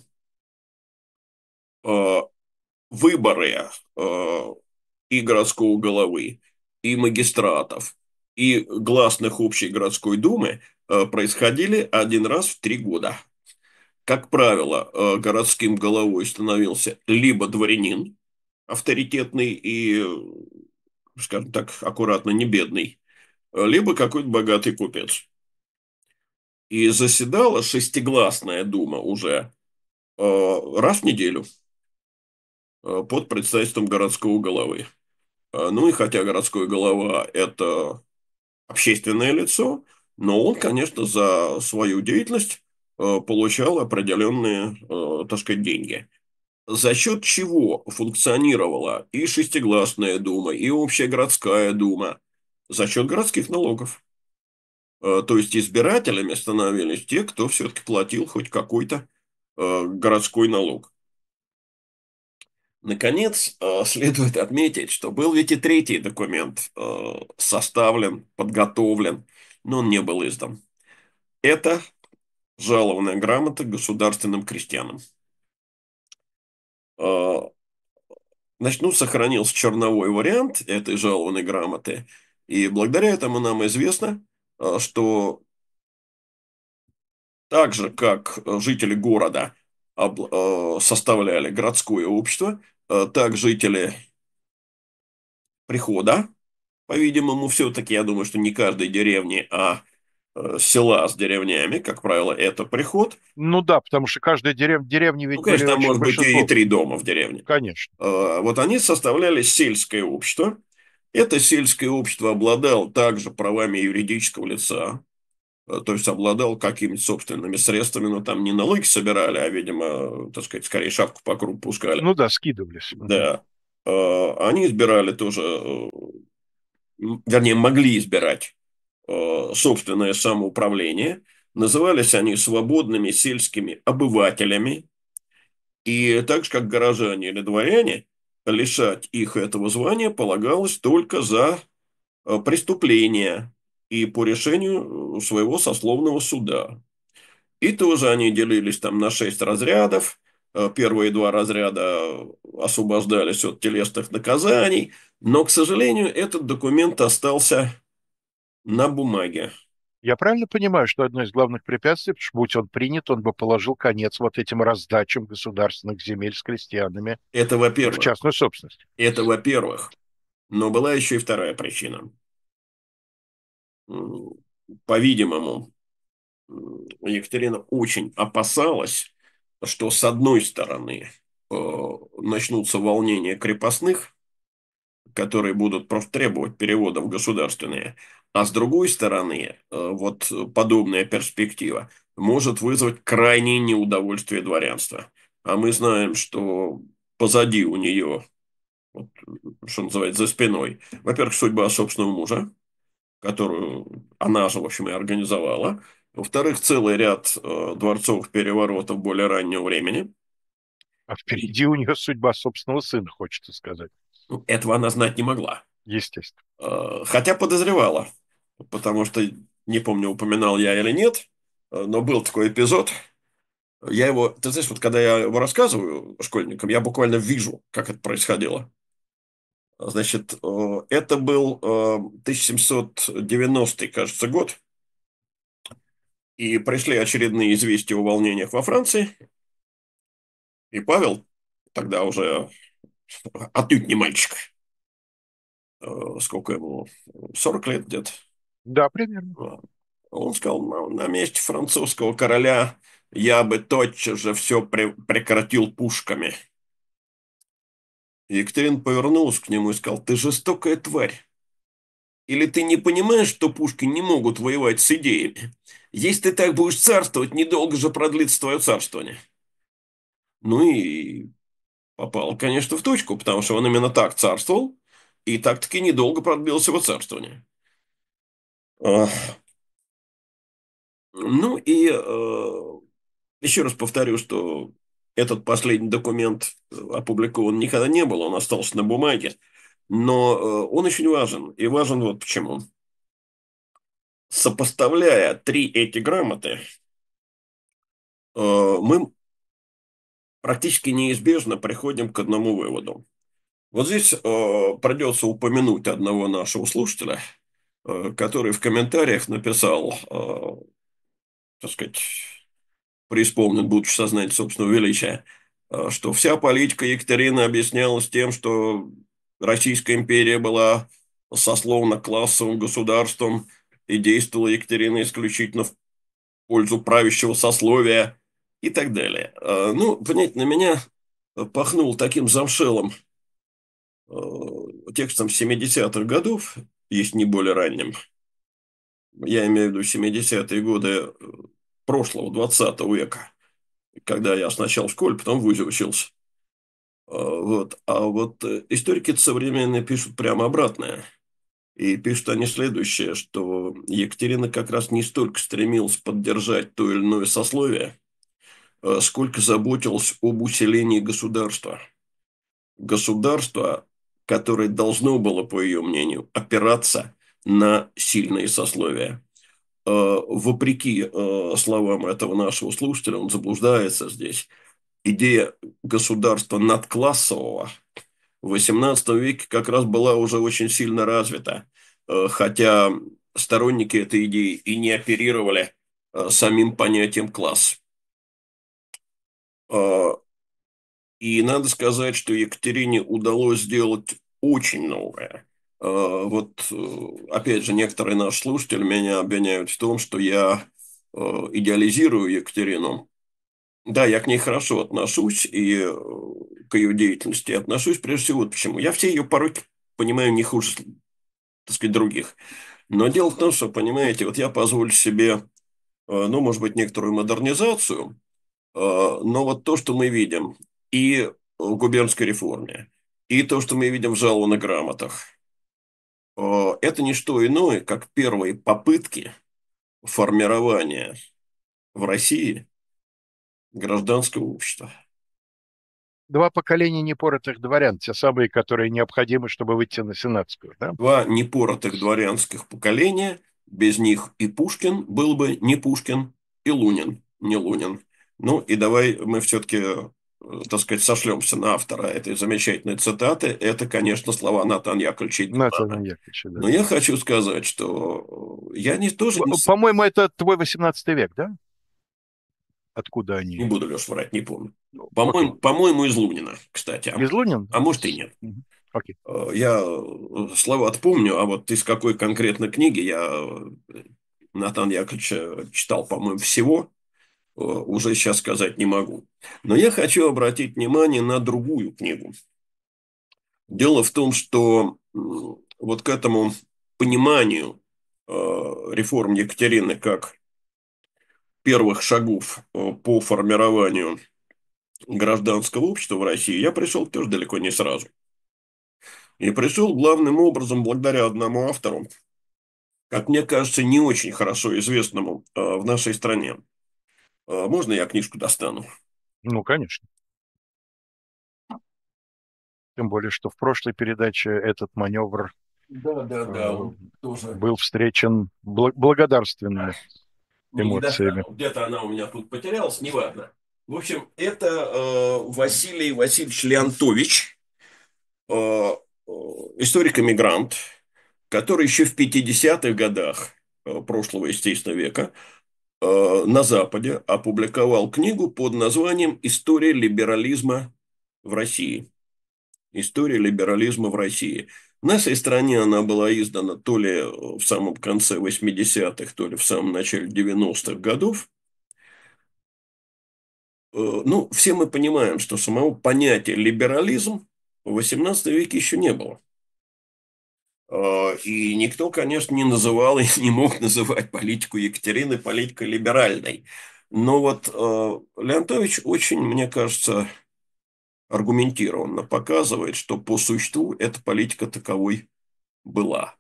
Э, Выборы э, и городского головы, и магистратов, и гласных общей городской думы э, происходили один раз в три года. Как правило, э, городским головой становился либо дворянин, авторитетный и, э, скажем так, аккуратно, не бедный, э, либо какой-то богатый купец. И заседала шестигласная дума уже э, раз в неделю э, под председательством городского головы. Э, Ну и хотя городской голова – это общественное лицо, но он, конечно, за свою деятельность э, получал определенные, э, так сказать, деньги. За счет чего функционировала и шестигласная дума, и общая городская дума? За счет городских налогов. Э, То есть избирателями становились те, кто все-таки платил хоть какой-то э, городской налог. Наконец, э, следует отметить, что был ведь и третий документ, э, составлен, подготовлен, но он не был издан. Это жалованная грамота государственным крестьянам. Э, Значит, ну, сохранился черновой вариант этой жалованной грамоты, и благодаря этому нам известно, э, что так же, как жители города обл- э, составляли городское общество, э, так жители прихода, по-видимому, все-таки, я думаю, что не каждой деревни, а э, села с деревнями, как правило, это приход. Ну да, потому что каждая дерев... деревни Ну, ведь были конечно, там очень может быть и большинство. три дома в деревне. Конечно. Э, Вот они составляли сельское общество. Это сельское общество обладало также правами юридического лица, э, то есть обладал какими-то собственными средствами, но там не налоги собирали, а, видимо, так сказать, скорее шапку по кругу пускали. Ну да, скидывались. Мгм. Да. э, они избирали тоже, э, вернее, могли избирать э, собственное самоуправление. Назывались они свободными сельскими обывателями. И так же, как горожане или дворяне, лишать их этого звания полагалось только за э, преступления и по решению э, своего сословного суда. И тоже они делились там на шесть разрядов. Э, Первые два разряда освобождались от телесных наказаний, но, к сожалению, этот документ остался на бумаге. Я правильно понимаю, что одно из главных препятствий, потому что будь он принят, он бы положил конец вот этим раздачам государственных земель с крестьянами Это в во-первых. частную собственность? Это во-первых. Но была еще и вторая причина. М, По-видимому, м, Екатерина очень опасалась, что с одной стороны э, начнутся волнения крепостных, которые будут просто требовать переводов государственные, а с другой стороны, э, вот подобная перспектива может вызвать крайнее неудовольствие дворянства. А мы знаем, что позади у нее, вот, что называется, за спиной, во-первых, судьба собственного мужа, которую она же, в общем, и организовала. Во-вторых, целый ряд э, дворцовых переворотов более раннего времени. А И впереди у нее судьба собственного сына, хочется сказать. ну, этого она знать не могла. Естественно. Э, хотя подозревала, потому что, не помню, упоминал я или нет, э, но был такой эпизод. Я его, ты знаешь, вот когда я его рассказываю школьникам, я буквально вижу, как это происходило. Значит, э, это был э, тысяча семьсот девяностый, кажется, год, и пришли очередные известия о волнениях во Франции, и Павел, тогда уже отнюдь не мальчик, э, сколько ему, сорок лет где-то, Да, примерно. а, он сказал, на, на месте французского короля я бы тотчас же все пре- прекратил пушками. Екатерина повернулась к нему и сказал, ты жестокая тварь. Или ты не понимаешь, что пушки не могут воевать с идеями? Если ты так будешь царствовать, недолго же продлится твое царствование. Ну и попал, конечно, в точку, потому что он именно так царствовал, и так-таки недолго продлилось его царствование. А, Ну и э, еще раз повторю, что этот последний документ э, опубликован никогда не был, он остался на бумаге, но э, он очень важен, и важен вот почему. Сопоставляя три эти грамоты, э, мы практически неизбежно приходим к одному выводу. Вот здесь э, придется упомянуть одного нашего слушателя, э, который в комментариях написал, э, так сказать, преисполнен, будучи сознать собственного величия, э, что вся политика Екатерины объяснялась тем, что Российская империя была сословно-классовым государством и действовала Екатерина исключительно в пользу правящего сословия и так далее. Э, Ну, понимаете, на меня пахнул таким замшелым э, текстом семидесятых годов, есть не более ранним. Я имею в виду семидесятые годы э, прошлого, двадцатого века, когда я сначала в школе, потом в вузе учился. А, Вот. А вот э, историки современные пишут прямо обратное. И пишут они следующее, что Екатерина как раз не столько стремилась поддержать то или иное сословие, э, сколько заботилась об усилении государства. Государство, которое должно было, по ее мнению, опираться на сильные сословия. Э, Вопреки э, словам этого нашего слушателя, он заблуждается здесь, идея государства надклассового в восемнадцатом веке как раз была уже очень сильно развита, э, хотя сторонники этой идеи и не оперировали э, самим понятием класс. Э, И надо сказать, что Екатерине удалось сделать очень многое. Э, Вот, э, опять же, некоторые наши слушатели меня обвиняют в том, что я э, идеализирую Екатерину. Да, я к ней хорошо отношусь и э, к ее деятельности отношусь прежде всего вот почему. Я все ее пороки понимаю не хуже, так сказать, других. Но дело в том, что, понимаете, вот я позволю себе, э, ну, может быть, некоторую модернизацию, э, но вот то, что мы видим и в губернской реформе, и то, что мы видим в жалованных грамотах, э, это не что иное, как первые попытки формирования в России гражданского общества. Два поколения непоротых дворян, те самые, которые необходимы, чтобы выйти на сенатскую, да? Два непоротых дворянских поколения, без них и Пушкин был бы не Пушкин, и Лунин не Лунин. Ну и давай мы все-таки, э, так сказать, сошлемся на автора этой замечательной цитаты. Это, конечно, слова Натана Яковлевича Натана Дюмана. Яковлевича, да. Но я хочу сказать, что я не, тоже не, с- По-моему, это твой восемнадцатый век, да? Откуда не они? буду, Леш, врать, не помню. Ну, окей. По-моему, по-моему, из Лунина, кстати. А, Из Лунин? а может и нет. Мгм. Окей. Э, Я э, слова помню, а вот из какой конкретно книги я э, Натана Яковлевича читал, по-моему, всего, э, уже сейчас сказать не могу. Но я хочу обратить внимание на другую книгу. Дело в том, что м, вот к этому пониманию э, реформ Екатерины как первых шагов э, по формированию гражданского общества в России я пришел тоже далеко не сразу. И пришел главным образом благодаря одному автору, как мне кажется, не очень хорошо известному э, в нашей стране. Э, можно я книжку достану? Ну, конечно. Тем более, что в прошлой передаче этот маневр Да, да, да, э, он тоже был встречен бл- благодарственными не эмоциями. достану. Где-то она у меня тут потерялась, неважно. В общем, это э, Василий Васильевич Леонтович, э, э, историк-эмигрант, который еще в пятидесятых годах э, прошлого, естественно, века э, на Западе опубликовал книгу под названием «История либерализма в России». История либерализма в России. В нашей стране она была издана то ли в самом конце восьмидесятых, то ли в самом начале девяностых годов. Э, Ну, все мы понимаем, что самого понятия либерализм в восемнадцатом веке еще не было. Э, И никто, конечно, не называл и не мог называть политику Екатерины политикой либеральной. Но вот э, Леонтович очень, мне кажется, аргументированно показывает, что по существу эта политика таковой была.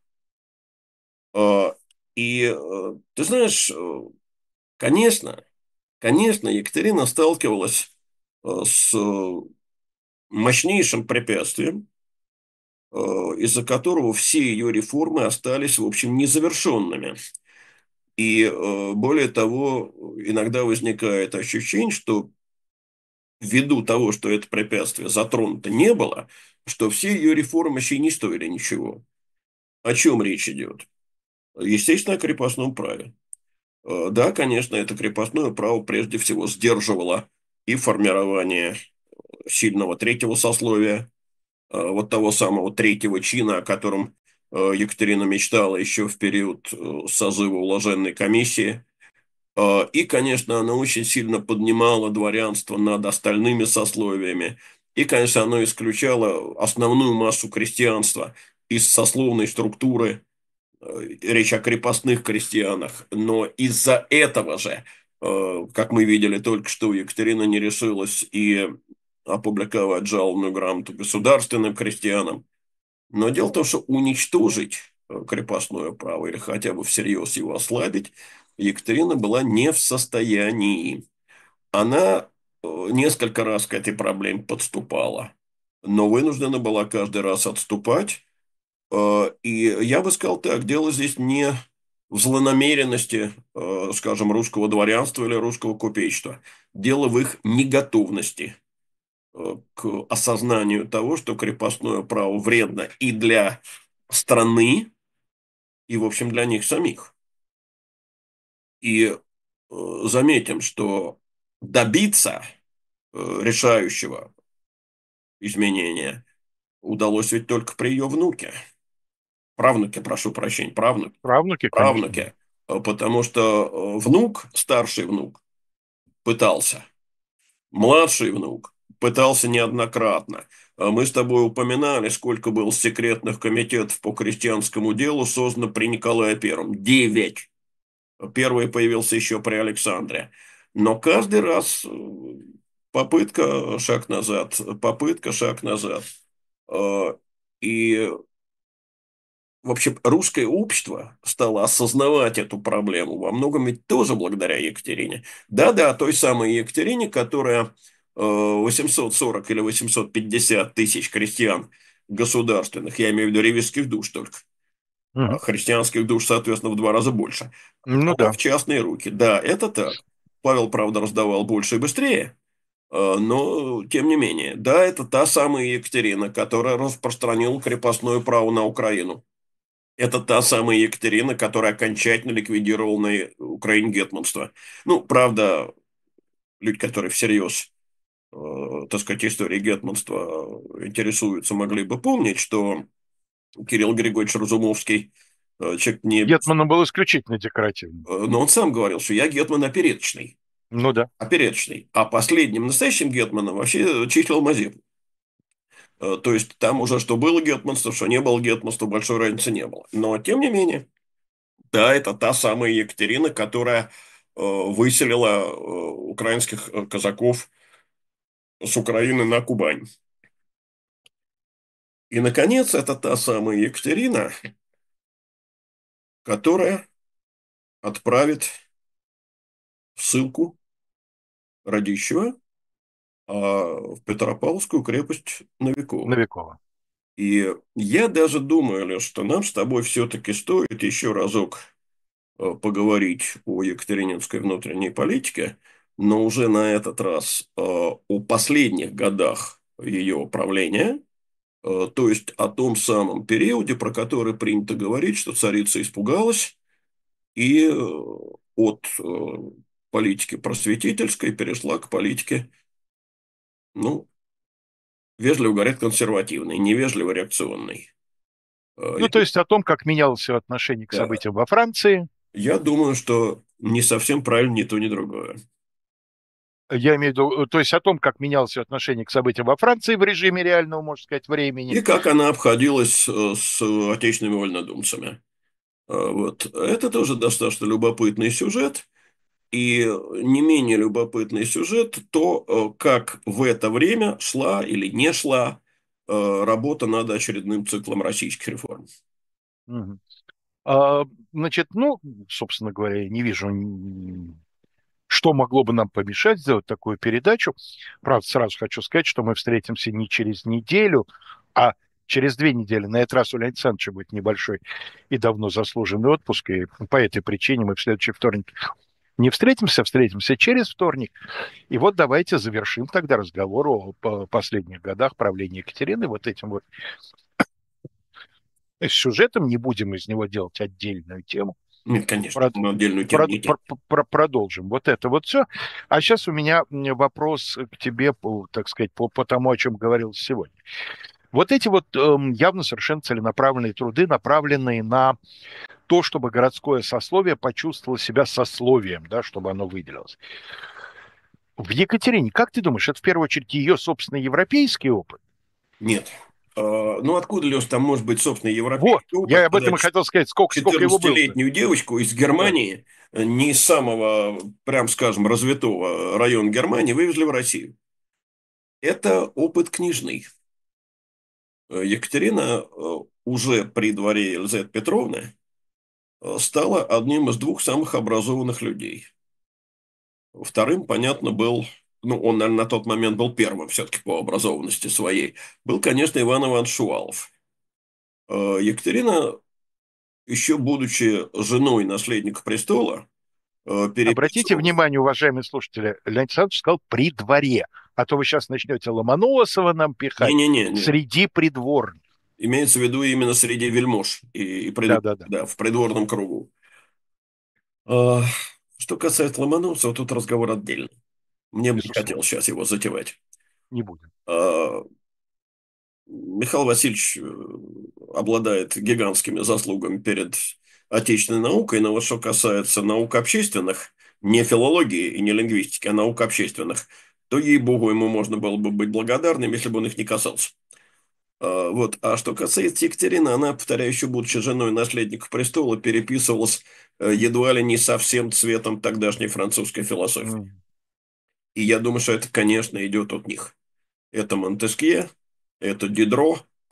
Э, И э, ты знаешь, э, конечно, конечно, Екатерина сталкивалась э, с э, мощнейшим препятствием, э, из-за которого все ее реформы остались, в общем, незавершенными. И э, более того, иногда возникает ощущение, что ввиду того, что это препятствие затронуто не было, что все ее реформы еще и не стоили ничего. О чем речь идет? Естественно, о крепостном праве. Э, Да, конечно, это крепостное право прежде всего сдерживало и формирование сильного третьего сословия, э, вот того самого третьего чина, о котором э, Екатерина мечтала еще в период э, созыва уложенной комиссии. Э, И, конечно, она очень сильно поднимала дворянство над остальными сословиями. И, конечно, оно исключало основную массу крестьянства из сословной структуры. Э, Речь о крепостных крестьянах. Но из-за этого же, э, как мы видели только что, Екатерина не решилась и опубликовать жалобную грамоту государственным крестьянам. Но дело в том, что уничтожить э, крепостное право или хотя бы всерьез его ослабить Екатерина была не в состоянии. Она э, несколько раз к этой проблеме подступала, но вынуждена была каждый раз отступать. Э, И я бы сказал так, дело здесь не в злонамеренности, э, скажем, русского дворянства или русского купечества. Дело в их неготовности э, к осознанию того, что крепостное право вредно и для страны, и, в общем, для них самих. И э, заметим, что добиться э, решающего изменения удалось ведь только при ее внуке. Правнуке, прошу прощения, правнуке. Правнуки, конечно, да. Правнуке. Э, Потому что э, внук, старший внук, пытался. Младший внук пытался неоднократно. А Мы с тобой упоминали, сколько было секретных комитетов по крестьянскому делу создано при Николае Первом. Девять. Первый появился еще при Александре. Но каждый раз э, попытка, шаг назад, попытка, шаг назад. Э, И, в общем, русское общество стало осознавать эту проблему во многом ведь тоже благодаря Екатерине. Да-да, той самой Екатерине, которая э, восемьсот сорок или восемьсот пятьдесят тысяч крестьян государственных, я имею в виду ревизских душ только, а Мгм. христианских душ, соответственно, в два раза больше, Ну отдала да. в частные руки. Да, это так. Павел, правда, раздавал больше и быстрее, э, но тем не менее. Да, это та самая Екатерина, которая распространила крепостное право на Украину. Это та самая Екатерина, которая окончательно ликвидировала на Украине гетманство. Ну, правда, люди, которые всерьез, э, так сказать, историей гетманства интересуются, могли бы помнить, что Кирилл Григорьевич Разумовский, э, человек не... Гетман он был исключительно декоративным. э, Но он сам говорил, что я гетман опереточный. Ну да. Опереточный. А последним настоящим гетманом вообще числил Мазепу. Э, То есть там уже что было гетманство, что не было гетманства, большой разницы не было. Но, тем не менее, да, это та самая Екатерина, которая э, выселила э, украинских э, казаков с Украины на Кубань. И, наконец, это та самая Екатерина, которая отправит в ссылку Радищева а, в Петропавловскую крепость Новикова. Новикова. И я даже думаю, Леш, что нам с тобой все-таки стоит еще разок э, поговорить о екатерининской внутренней политике, но уже на этот раз э, о последних годах ее правления, э, то есть о том самом периоде, про который принято говорить, что царица испугалась и э, от э, политики просветительской перешла к политике, ну, вежливо говорят, консервативной, невежливо реакционной. Э, Ну, то есть о том, как менялось все отношение к Да, событиям во Франции. я думаю, что не совсем правильно ни то, ни другое. Я имею в виду, то есть о том, как менялось всё отношение к событиям во Франции в режиме реального, можно сказать, времени. И как она обходилась э, с отечественными вольнодумцами. Э, Вот. Это тоже достаточно любопытный сюжет. И не менее любопытный сюжет то, э, как в это время шла или не шла э, работа над очередным циклом российских реформ. Мгм. А, значит, ну, собственно говоря, я не вижу, м, что могло бы нам помешать сделать такую передачу. Правда, сразу хочу сказать, что мы встретимся не через неделю, а через две недели. На этот раз у Леонида Александровича будет небольшой и давно заслуженный отпуск, и по этой причине мы в следующий вторник не встретимся, встретимся через вторник. И вот давайте завершим тогда разговор о по- последних годах правления Екатерины вот этим вот сюжетом, не будем из него делать отдельную тему. Нет, конечно, Прод- мы отдельную тему прод- не пр- делаем. пр- продолжим. Вот это вот все. А сейчас у меня м, вопрос к тебе, по, так сказать, по, по тому, о чем говорил сегодня. Вот эти вот эм, явно совершенно целенаправленные труды, направленные на то, чтобы городское сословие почувствовало себя сословием, да, чтобы оно выделилось. В Екатерине, как ты думаешь, это в первую очередь ее собственный европейский опыт? Нет. А, Ну, откуда, Леш, там может быть, собственно, Вот, европейский опыт, я об когда этом и хотел сказать, сколько, сколько его было-то? четырнадцатилетнюю девочку из Да. Германии, э, не из самого, прям скажем, развитого района Германии, вывезли в Россию? Это опыт книжный. Э, Екатерина э, уже при дворе Елизаветы Петровны э, стала одним из двух самых образованных людей. Вторым, понятно, был, ну, он, наверное, на тот момент был первым все-таки по образованности своей, был, конечно, Иван Иванович Шувалов. Э, Екатерина, еще будучи женой наследника престола, э, Обратите переписывала... внимание, уважаемые слушатели, Леонид Александрович сказал «при дворе», а то вы сейчас начнете Ломоносова нам пихать Не-не-не, не. среди придворных. Имеется в виду именно среди вельмож и, и прид- Да-да-да, да, в придворном кругу. А, Что касается Ломоносова, тут разговор отдельный. Мне бы не безусловно, хотелось сейчас его затевать. не будем. А, Михаил Васильевич э, обладает гигантскими заслугами перед отечественной наукой, но вот что касается наук общественных, не филологии и не лингвистики, а наук общественных, то, ей-богу, ему можно было бы быть благодарным, если бы он их не касался. А, Вот. А что касается Екатерины, она, повторяю, еще будучи женой наследника престола, переписывалась э, едва ли не со всем цветом тогдашней французской философии. М. И я думаю, что это, конечно, идет от них. Это Монтескье, это Дидро,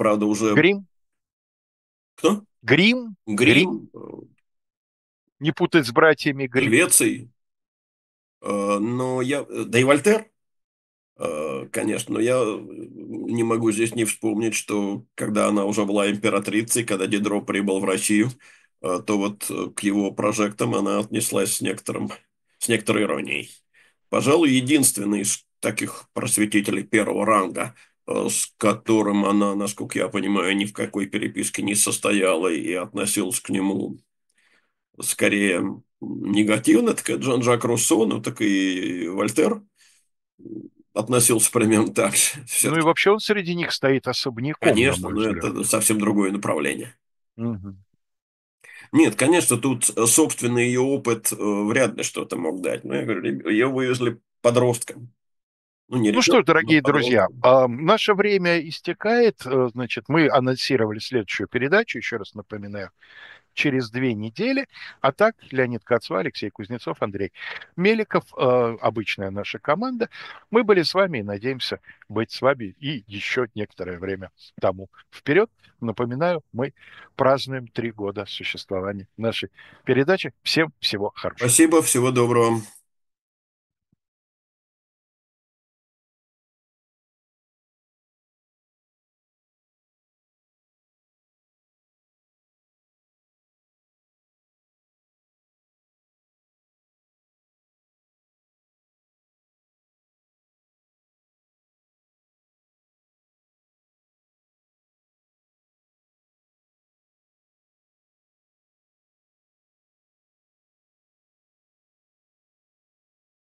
правда, уже... Грим? Кто? Грим? Грим? Грим, э, Не путать с братьями Грим. Гельвеций. Э, Но я... Да и Вольтер, э, конечно, но я не могу здесь не вспомнить, что когда она уже была императрицей, когда Дидро прибыл в Россию, э, то вот э, к его прожектам она отнеслась с некоторым, с некоторой иронией. Пожалуй, единственный из таких просветителей первого ранга, э, с которым она, насколько я понимаю, ни в какой переписке не состояла и относилась к нему скорее негативно, так это Жан-Жак Руссо, ну так и Вольтер относился примерно так же. Ну и Все-таки, вообще он среди них стоит особняком, на конечно, мой но взгляд. это совсем другое направление. Мгм. Нет, конечно, тут э, собственный ее опыт э, вряд ли что-то мог дать. Но я говорю, ее вывезли подростком. Ну, не Ну что ж, ребенком, но дорогие друзья, подростком. а, наше время истекает. Э, Значит, мы анонсировали следующую передачу, еще раз напоминаю, через две недели. А так, Леонид Кацва, Алексей Кузнецов, Андрей Меликов, э, обычная наша команда. Мы были с вами и надеемся быть с вами и еще некоторое время тому вперед. Напоминаю, мы празднуем три года существования нашей передачи. Всем всего хорошего. Спасибо, всего доброго.